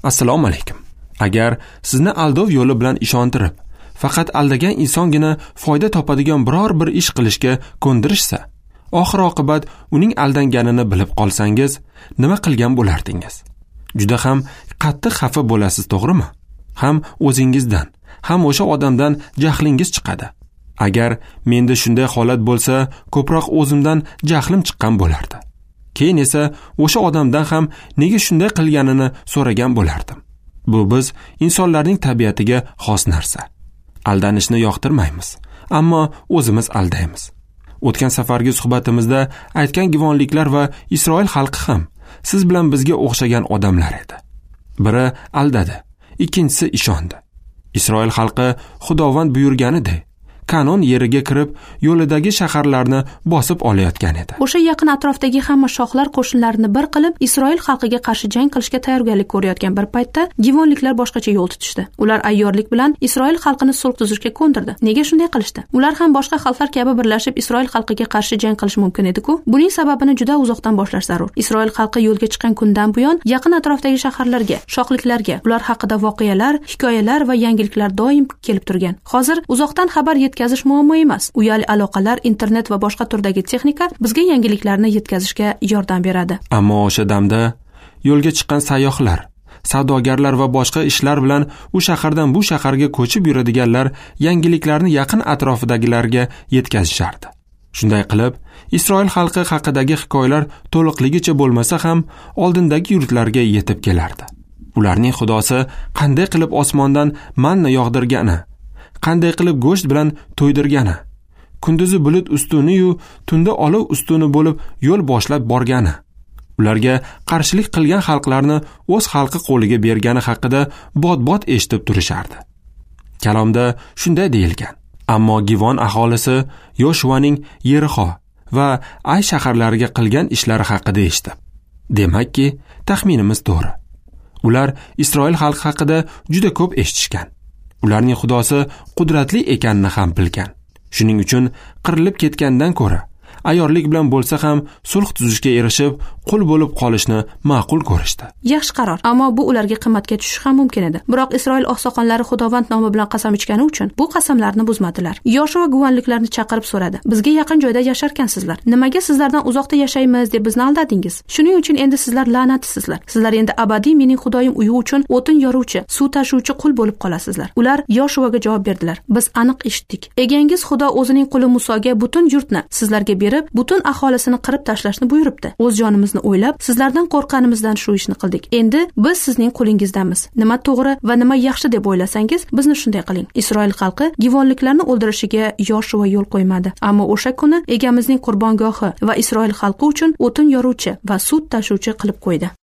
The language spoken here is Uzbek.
Assalomu alaykum. Agar sizni aldov yo'li bilan ishontirib, faqat aldagan insongina foyda topadigan biror bir ish qilishga ko'ndirishsa, oxir oqibat uning aldanganini bilib qolsangiz, nima qilgan bo'lardingiz? Juda ham qattiq xafa bo'lasiz, to'g'rimi? Ham o'zingizdan, ham o'sha odamdan jahlingiz chiqadi. Agar menda shunday holat bo'lsa, ko'proq o'zimdan jahlim chiqqan bo'lardi. Keyin esa o'sha odamdan ham nega shunday qilganini so'ragan bo'lardim. Bu biz insonlarning tabiatiga xos narsa. Aldanishni yoqtirmaymiz, ammo o'zimiz aldaymiz. O'tgan safargi suhbatimizda aytgan givonliklar va Isroil xalqi ham siz bilan bizga o'xshagan odamlar edi. Biri aldadi, ikkinchisi ishondi. Isroil xalqi Xudovand buyurganidek Kanon yeriga kirib, yo'lidagi shaharlarni bosib olayotgan edi. O'sha yaqin atrofdagi hamma shohlar qo'shinlarini bir qilib, Isroil xalqiga qarshi jang qilishga tayyorgarlik ko'rayotgan bir paytda givonliklar boshqacha yo'l tutishdi. Ular ayyorlik bilan Isroil xalqini sulh tuzishga ko'ndirdi. Nega shunday qilishdi? Ular ham boshqa xalqlar kabi birlashib Isroil xalqiga qarshi jang qilish mumkin edi-ku. Buning sababini juda uzoqdan boshlash zarur. Isroil xalqi yo'lga chiqqan kundan buyon yaqin atrofdagi shaharlarga, shohliklarga, ular haqida voqealar, hikoyalar va yangiliklar doim kelib turgan. Hozir uzoqdan xabar yetkazish muammo emas. Uyali aloqalar, internet va boshqa turdagi texnika bizga yangiliklarni yetkazishga yordam beradi. Ammo o'sha damda yo'lga chiqqan sayyohlar, savdogarlar va boshqa ishlar bilan u shahardan bu shaharga ko'chib yuradiganlar yangiliklarni yaqin atrofidagilarga yetkazishardi. Shunday qilib, Isroil xalqi haqidagi hikoyalar to'liqligicha bo'lmasa ham oldindagi yurtlarga yetib kelardi. Ularning xudosi qanday qilib osmondan manna yog'dirgani, qanday qilib go'sht bilan to'ydirgani, kunduzi bulut ustuni-yu tunda olov ustuni bo'lib yo'l boshlab borgani, ularga qarshilik qilgan xalqlarni o'z xalqi qo'liga bergani haqida bot-bot eshitib turishardi. Kalomda shunday deyilgan. Ammo Givon aholisi Yoshuaning Yerixo va Ay shaharlariga qilgan ishlari haqida eshitib, demakki, taxminimiz to'g'ri. Ular Isroil xalqi haqida juda ko'p eshitishgan. Ularning xudosi qudratli ekanini ham bilgan. Shuning uchun qirilib ketgandan ko'ra, ayyorlik bilan bo'lsa ham sulh tuzishga erishib, qul bo'lib qolishni ma'qul ko'rishdi. Yaxshi qaror, ammo bu ularga qimmatga tushishi ham mumkin edi. Biroq Isroil oqsoqollari Xudovand nomi bilan qasam ichgani uchun bu qasamlarni buzmadilar. Yoshua guvanliklarni chaqirib so'radi. Bizga yaqin joyda yasharkansizlar. Nimaga sizlardan uzoqda yashaymiz deb bizni aldadingiz? Shuning uchun endi sizlar la'natsizlar. Sizlar endi abadiy mening Xudoyim uyi uchun o'tin yoruvchi, suv tashuvchi qul bo'lib qolasizlar. Ular Yoshuaga javob berdilar. Biz aniq eshitdik. Egangiz Xudo o'zining quli Musoga butun yurtni sizlarga berib, butun aholisini qirib tashlashni buyuribdi. O'z jonimizni o'ylab, sizlardan qo'rqqanimizdan shu ishni qildik. Endi biz sizning qo'lingizdamiz. Nima to'g'ri va nima yaxshi deb o'ylasangiz, bizni shunday qiling. Isroil xalqi givonliklarni o'ldirishiga Yoshua yo'l qo'ymadi. Ammo o'sha kuni egamizning qurbongohi va Isroil xalqi uchun o'tin yoruvchi va suv tashuvchi qilib qo'ydi.